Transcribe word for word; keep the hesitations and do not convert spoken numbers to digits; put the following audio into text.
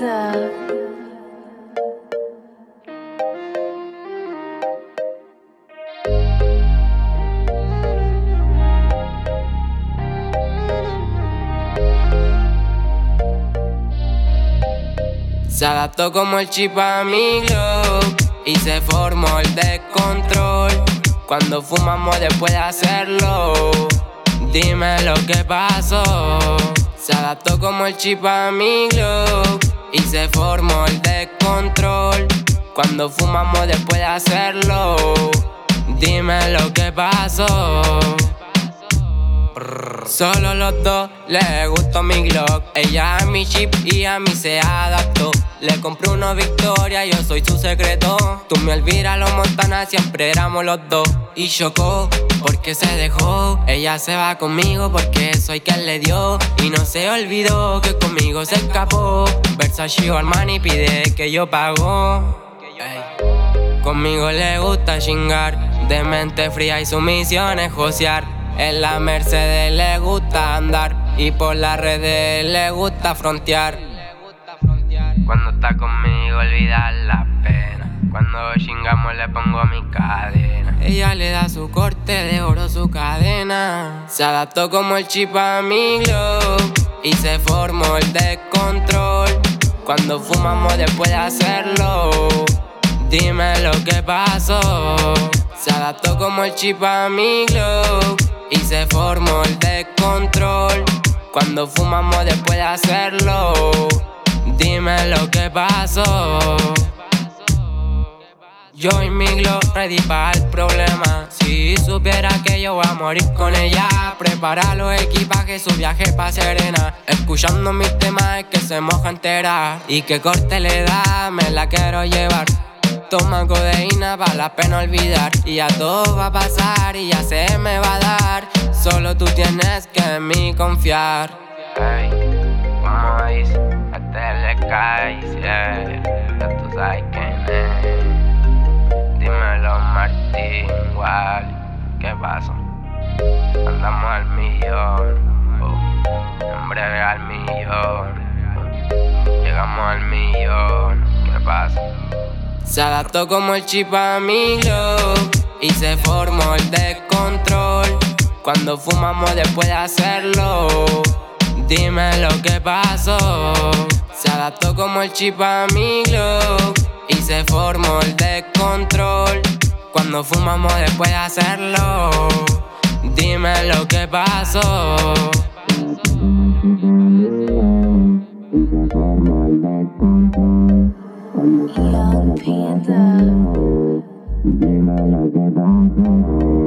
Pinta. Se adaptó como el chip a mi glow y se formó el descontrol. Cuando fumamos después de hacerlo, dime lo que pasó. Se adaptó como el chip a mi glow y se formó el descontrol. Cuando fumamos después de hacerlo, dime lo que pasó. Solo los dos le gustó mi Glock. Ella a mi chip y a mí se adaptó. Le compré uno Victoria, yo soy su secreto. Tú me olvidas los Montana, siempre éramos los dos. Y chocó porque se dejó. Ella se va conmigo porque soy quien le dio. Y no se olvidó que conmigo se escapó. Versace o Armani pide que yo pago. Ey. Conmigo le gusta chingar, de mente fría y su misión es josear. En la Mercedes le gusta andar y por las redes le gusta frontear. Cuando está conmigo olvidar la pena. Cuando chingamos le pongo mi cadena. Ella le da su corte de oro, su cadena. Se adaptó como el chip a mi glow y se formó el descontrol. Cuando fumamos después de hacerlo, dime lo que pasó. Se adaptó como el chip a mi glow y se formó el descontrol. Cuando fumamos después de hacerlo, dime lo que pasó. Yo y mi glow ready para el problema. Si supiera que yo voy a morir con ella, prepara los equipajes, su viaje pa' Serena. Escuchando mis temas es que se moja entera. Y que corte le da, me la quiero llevar. Toma codeína pa' la pena olvidar. Y ya todo va a pasar y ya se me va a dar. Solo tú tienes que en mí confiar. Hey, como dice, hasta le cae, yeah. Ya tú sabes quién es. Dímelo Martín, igual, ¿qué pasa? Andamos al millón, oh. En breve al millón, oh. Llegamos al millón, ¿qué pasa? Se adaptó como el chip a mi glow y se formó el descontrol. Cuando fumamos después de hacerlo, dime lo que pasó. Se adaptó como el chip a mi glow y se formó el descontrol. Cuando fumamos después de hacerlo, dime lo que pasó. Young Pinta. Dime lo que pasó.